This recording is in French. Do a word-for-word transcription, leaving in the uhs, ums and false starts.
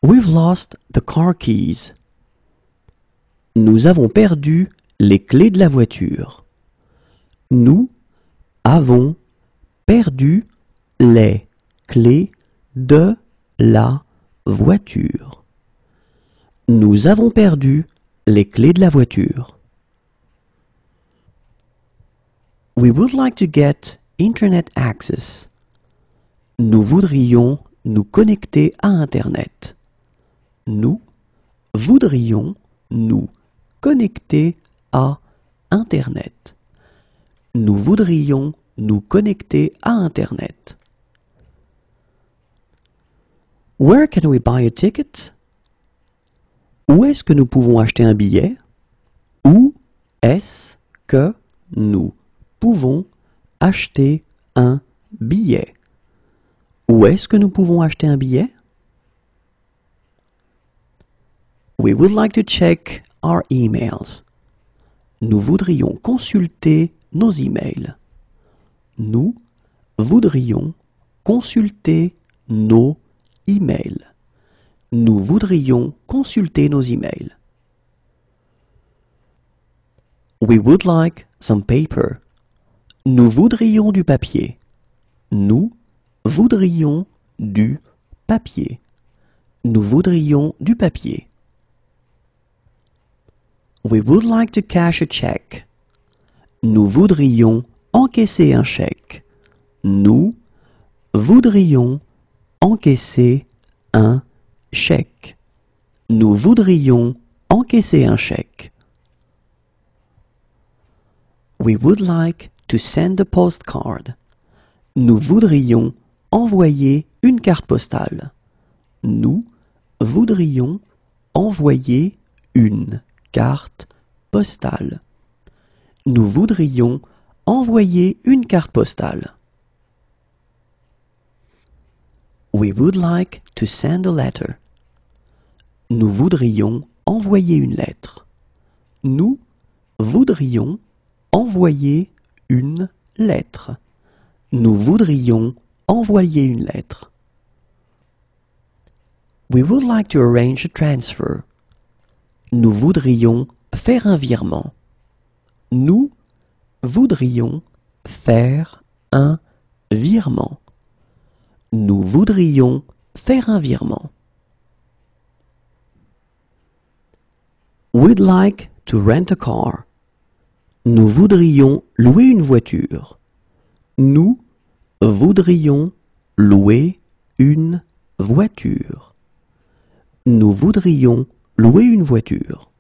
We've lost the car keys. Nous avons perdu les clés de la voiture. Nous avons perdu les clés de la voiture. Nous avons perdu les clés de la voiture. We would like to get internet access. Nous voudrions nous connecter à Internet. Nous voudrions nous connecter à Internet. Nous voudrions nous connecter à Internet. Where can we buy a ticket? Où est-ce que nous pouvons acheter un billet? Où est-ce que nous pouvons acheter un billet? Où est-ce que nous pouvons acheter un billet? We would like to check our emails. Nous voudrions consulter nos emails. Nous voudrions consulter nos emails. Nous voudrions consulter nos emails. We would like some paper. Nous voudrions du papier. Nous voudrions du papier. Nous voudrions du papier. We would like to cash a check. Nous voudrions encaisser un chèque. Nous voudrions encaisser un chèque. Nous voudrions encaisser un chèque. We would like to send a postcard. Nous voudrions envoyer une carte postale. Nous voudrions envoyer une carte postale. Nous voudrions envoyer une carte postale. We would like to send a letter. Nous voudrions envoyer une lettre. Nous voudrions envoyer une lettre. Nous voudrions envoyer une lettre. We would like to arrange a transfer. Nous voudrions faire un virement. Nous voudrions faire un virement. Nous voudrions faire un virement. We'd like to rent a car. Nous voudrions louer une voiture. Nous voudrions louer une voiture. Nous voudrions louer une voiture.